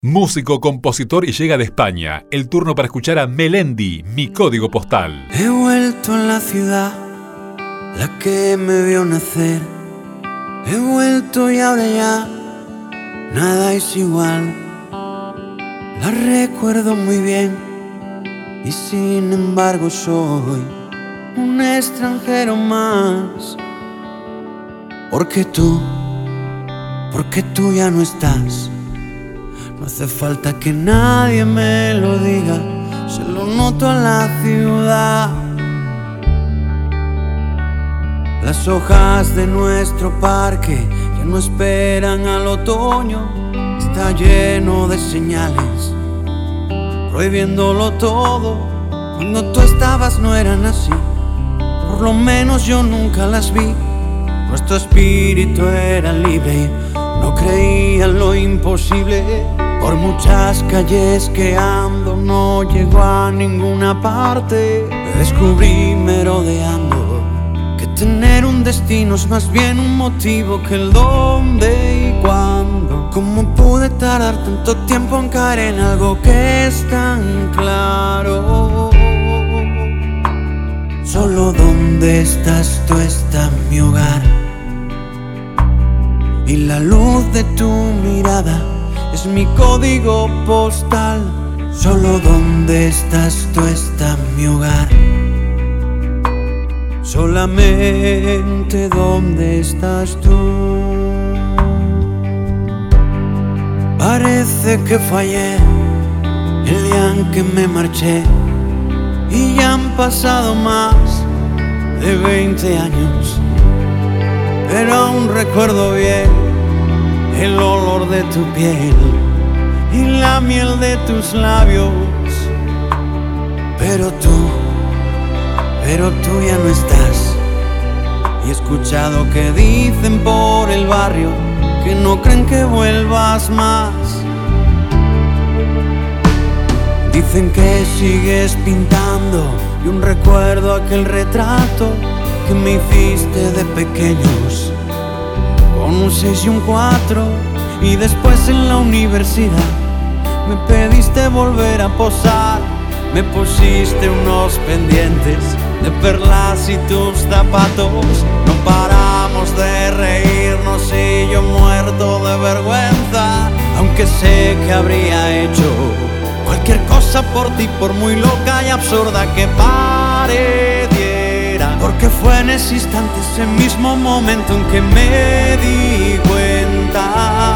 Músico, compositor y llega de España. El turno para escuchar a Melendi, Mi Código Postal. He vuelto a la ciudad, la que me vio nacer. He vuelto y ahora ya nada es igual. La recuerdo muy bien y sin embargo soy un extranjero más. Porque tú ya no estás. No hace falta que nadie me lo diga, se lo noto en la ciudad. Las hojas de nuestro parque ya no esperan al otoño. Está lleno de señales prohibiéndolo todo. Cuando tú estabas no eran así, por lo menos yo nunca las vi. Nuestro espíritu era libre y no creía en lo imposible. Por muchas calles que ando no llego a ninguna parte. Descubrí merodeando que tener un destino es más bien un motivo que el dónde y cuándo. ¿Cómo pude tardar tanto tiempo en caer en algo que es tan claro? Solo donde estás tú está mi hogar, y la luz de tu mirada es mi código postal. Solo donde estás tú está mi hogar, solamente donde estás tú. Parece que fallé el día en que me marché, y ya han pasado más de 20 años, pero aún recuerdo bien el olor de tu piel y la miel de tus labios. Pero tú ya no estás. Y he escuchado que dicen por el barrio que no creen que vuelvas más. Dicen que sigues pintando y un recuerdo aquel retrato que me hiciste de pequeños, con un 6 y un 4, y después en la universidad me pediste volver a posar. Me pusiste unos pendientes de perlas y tus zapatos. No paramos de reírnos y yo muerto de vergüenza, aunque sé que habría hecho cualquier cosa por ti, por muy loca y absurda que pareciera. Porque fue en ese instante, ese mismo momento en que me di cuenta.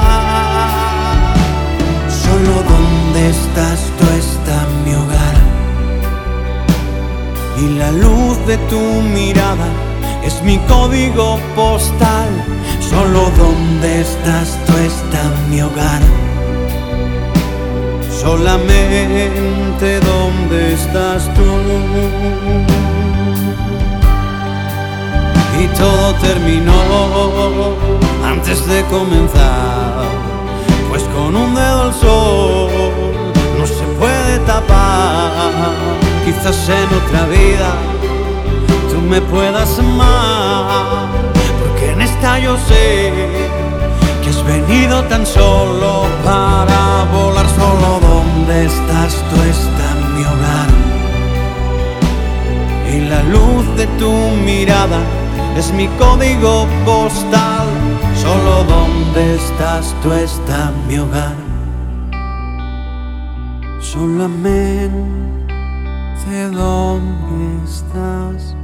Solo donde estás tú está mi hogar, y la luz de tu mirada es mi código postal. Solo donde estás tú está mi hogar, solamente donde estás tú. Y todo terminó antes de comenzar, pues con un dedo el sol no se puede tapar. Quizás en otra vida tú me puedas amar, porque en esta yo sé que has venido tan solo para volar. Solo donde estás tú está mi hogar, y la luz de tu mirada es mi código postal. Solo donde estás tú está mi hogar, solamente donde estás